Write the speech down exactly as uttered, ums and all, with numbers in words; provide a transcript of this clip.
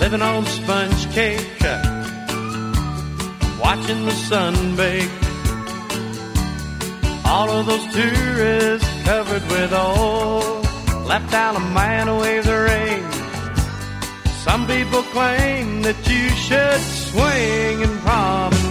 living on sponge cake, watching the sun bake. All of those tourists covered with oil left Alabama to wave the rain. Some people claim that you should swing and promenade.